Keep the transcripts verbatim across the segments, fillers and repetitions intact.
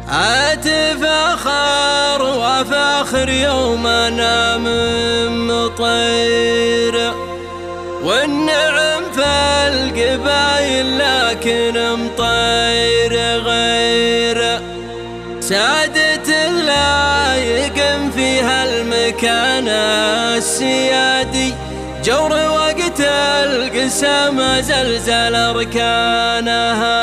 أتفاخر وفاخر يوم أنا من مطير، والنعم في القبايل لكن مطير غير. سادة اللايق فيها المكان السيادي، جور وقت القسام زلزل أركانها.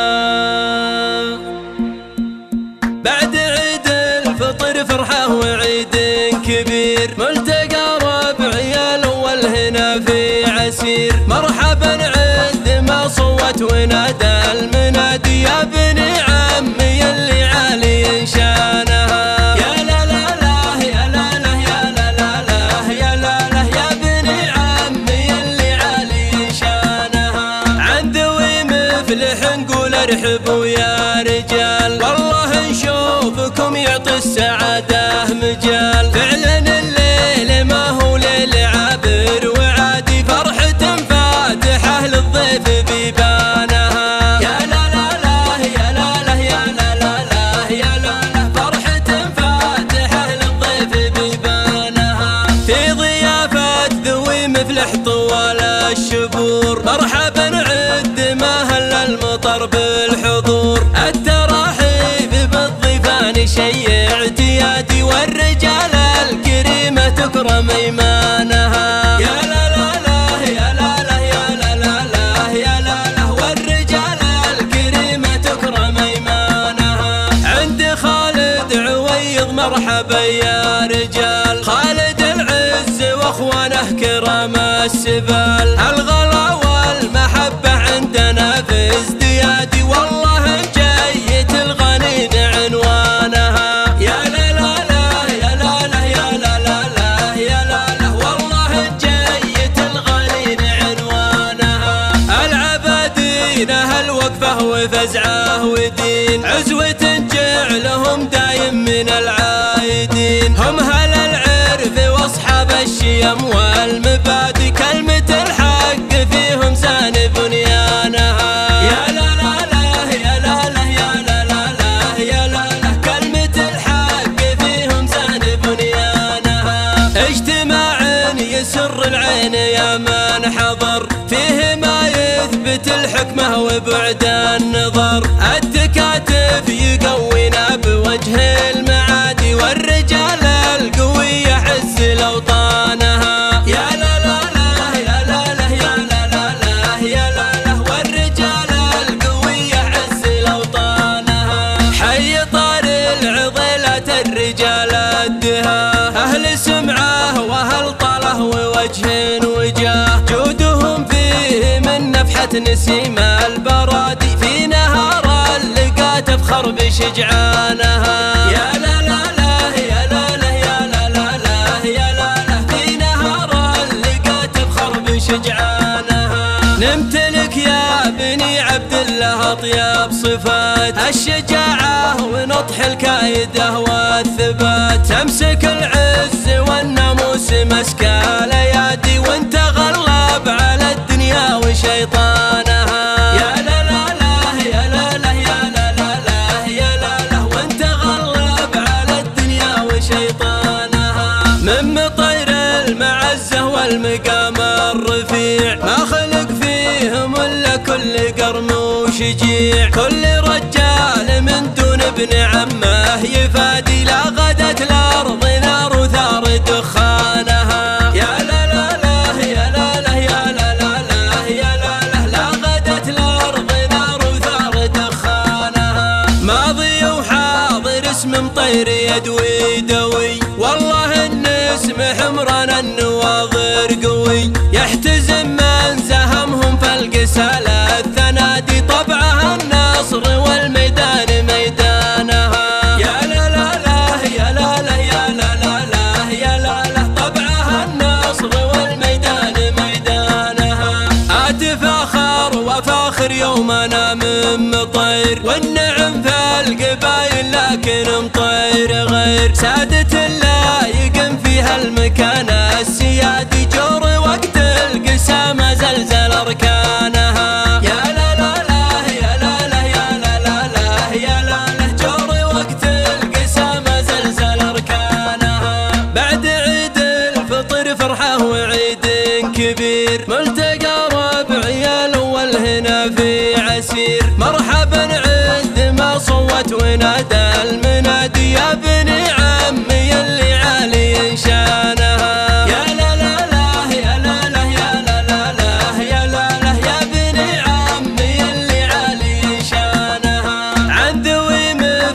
بعد عيد الفطر فرحة وعيد كبير، ملتقى ربعي الأول هنا في عسير. مرحبا عد ما صوت ونادى المنادي، يا بني عمي اللي عالي شانها. يا لا لا لا يا لا لا يا لا لا لا يا لا لا يا بني عمي اللي عالي شانها. عند ومفلح نقول ارحبوا يا رجال، والله نشوفكم يعطي السعادة مجال. فعلا الليل ما هو ليل عابر وعادي، فرحة فاتحة للضيف بيبانها. يا لا لا لا يا لا لا يا لا لا لا يا لا لا فرحة فاتحة للضيف بيبانها. في ضيافة ذوي مفلح طوال الشبور، مرحبا عد ما هل المطر بالحضور. التراحيب بالضيفان شيء اعتيادي، والرجال الكريمة تكرم ايمانها. يا لا لا لا يا لا لا يا لا لا لا يا لا لا والرجال الكريمة تكرم ايمانها. عند خالد عويض مرحبا يا رجال، خالد العز واخوانه كرام السبال. الغلا والمحبة عندنا في ازديادي، والله جيت الغنين عنوانها. يا لا لا لا يا لا لا يا لا لا لا يا لا لا والله جيت الغنين عنوانها. العبادين هالوقفة وفزعه ودين، عزوة جعلهم دايم من العايدين. هم هل العرف واصحاب الشيم والمبادئ، كلمة الحق فيهم سان بنيانها. يا لا لا لا يا لا لا يا لا لا لا يا لا لا كلمة الحق فيهم سان بنيانها. اجتماع يسر العين يا من حضر، فيه ما يثبت الحكمة وبعد النظر. التكاتف يقوينا بوجه المعادي، والرجال القوية عز الأوطانها. يا لا لا لا يا لا لا يا لا لا لا يا لا لا والرجال القوية عز الأوطانها. حي طار العضيلة الرجال الدها، أهل سمعة وأهل طله ووجه وجاه. جودهم فيه من نفحة نسيم البرادي، في نهار اللقا تفخر بشجعانها. يا لا لا لا يا لا لا يا لا لا لا يا لا لا في نهار اللقا تفخر بشجعانها. نمتلك يا بني عبد الله أطيب صفات الشجاعة ونطح الكايدة والثبات. تمسك العز والناموس مسك الأيادي، وانت غلب على الدنيا وشيطانها. يا لا لا لا يا لا لا يا لا لا لا يا لا لا وانت غلب على الدنيا وشيطانها. من مطير المعزة والمقام الرفيع، ما خلق فيهم الا كل قرم وشجيع. كل رجال من دون ابن عمه يفادي، لا غدت الارض نار وثار دخانها. يا لا لا لا يا لا لا يا لا لا لا يا لا لا لا غدت الارض نار وثار دخانها. ماضي وحاضر اسم مطير يدوي دوي، والله النسم حمران النواظر قوي. يحتزم من زهمهم فالقسال الثنادي، طبعها النصر والميدان ميدانها. يا لا لا لا يا لا لا يا لا لا لا يا لا لا طبعها النصر والميدان ميدانها. أتفاخر وفاخر يوم أنا من مطير، والنعم في القبايل لكن مطير غير. سادة اللايق فيها المكان السيادي، جور وقت القسام زلزل أركانها. يا لا لا لا يا لا لا يا لا لا لا يا لا لا جور وقت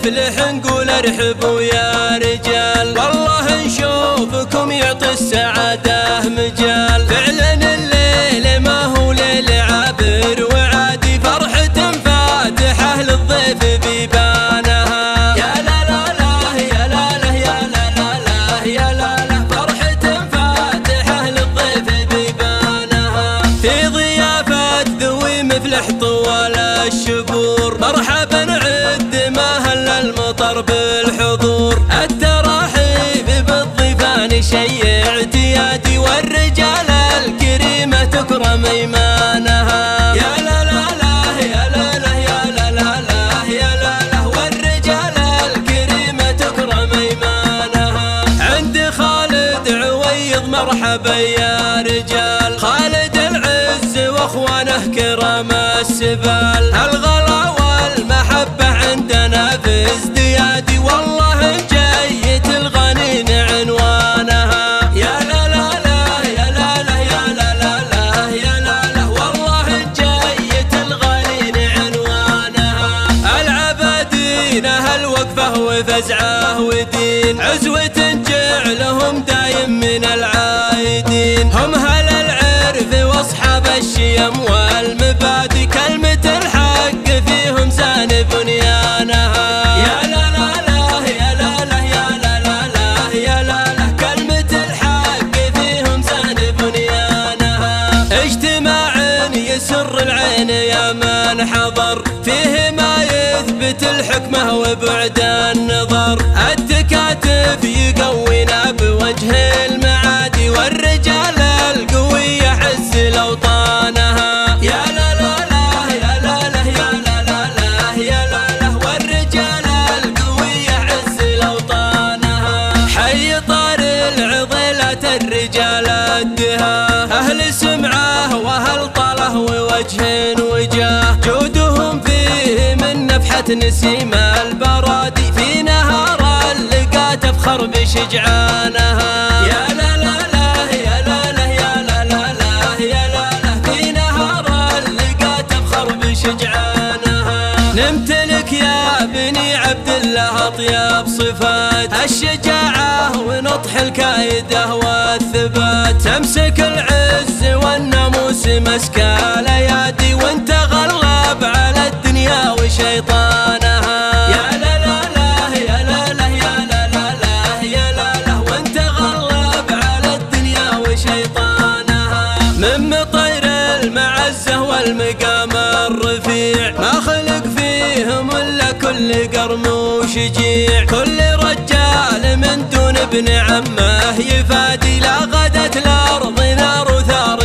يفلح نقول ارحبوا يا رجال، والله نشوفكم يعطي السعادة مجال. فعلا الليل ما هو ليل عابر وعادي، فرحة فاتحة للضيف بيبانها. يا لا لا لا يا لا لا يا لا لا لا يا لا لا، فرحة فاتحة للضيف بيبانها. في ضيافة ذوي مفلح طوال الشبور، مرحبا عد ما هل المطر بالحضور. التراحيب بالضيفان شيء اعتيادي، والرجال الكريمة تكرم ايمانها. يا لا لا لا يا لا لا يا لا لا لا يا لا لا، والرجال الكريمة تكرم ايمانها. عند خالد عويض مرحبا يا رجال، خالد العز واخوانه كرام السبال. الغلا والمحبة عندنا في ازديادي، والله جيت الغنين عنوانها. يا لا لا لا يا لا لا يا لا لا لا يا لا لا، والله جيت الغنين عنوانها. العبادين اهل وقفه وفزعه ودين، عزوة جعلهم دايم من العايدين. هم هل العرف واصحاب الشيم والمبادئ، كلمة الحق فيهم سان بنيانها. يا لا لا لا يا لا لا يا لا لا لا يا لا لا، كلمة الحق فيهم سان بنيانها. اجتماع يسر العين يا من حضر، فيه ما يثبت الحكمة وبعد النظر. التكاتف يقوينا بوجه المعادي، والرجال القوية عز الأوطانها. يا لا لا لا يا لا لا يا لا لا لا يا لا لا، والرجال القوية عز الأوطانها. حي طار العضلات الرجال الدها، أهل سمعة وأهل طله ووجه وجاه. جودهم فيه من نفحة نسيم البرادي، في نهار اللقا تفخر بشجعانها. يا لا لا لا يا لا لا يا لا لا لا يا لا لا، في نهار اللقا تفخر بشجعانها. نمتلك يا بني عبد الله اطيب صفات الشجاعة ونطح الكايدة والثبات. تمسك العز والناموس مسك الايادي، وانت غلب على الدنيا وشيطانها. يا لا لا لا يا لا لا يا لا لا لا يا لا لا، وانت غلب على الدنيا وشيطانها. من مطير المعزة والمقام الرفيع، ما خلق فيهم الا كل قرم وشجيع. كل رجال من دون ابن عمه يفادي، لا غدت الارض نار وثار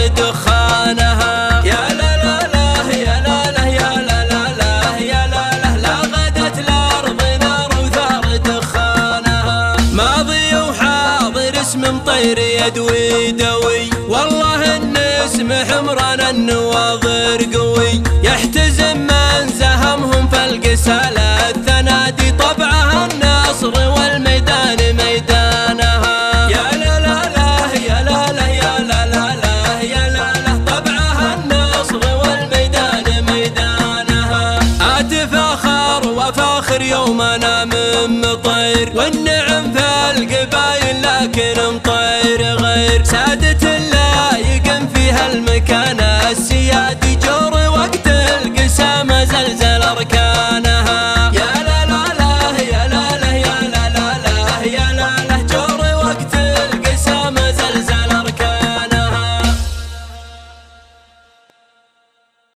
دخانها. يا لا لا لا يا لا لا يا لا لا لا يا لا لا، لا غدت الارض نار وثار دخانها. ماضي وحاضر اسم مطير يدوي دوي، والله النسم حمران النواظر قوي. يحتزم من زهمهم فالقسال الثنادي، طبعها النصر والميدان ميدانها. يا لا لا لا يا لا لا يا لا لا لا يا لا لا، طبعها النصر والميدان ميدانها. اتفاخر وفاخر يومنا من مطير، والنعم في القبايل لكن مطير غير. سادة الله يقم فيها المكان السيادي،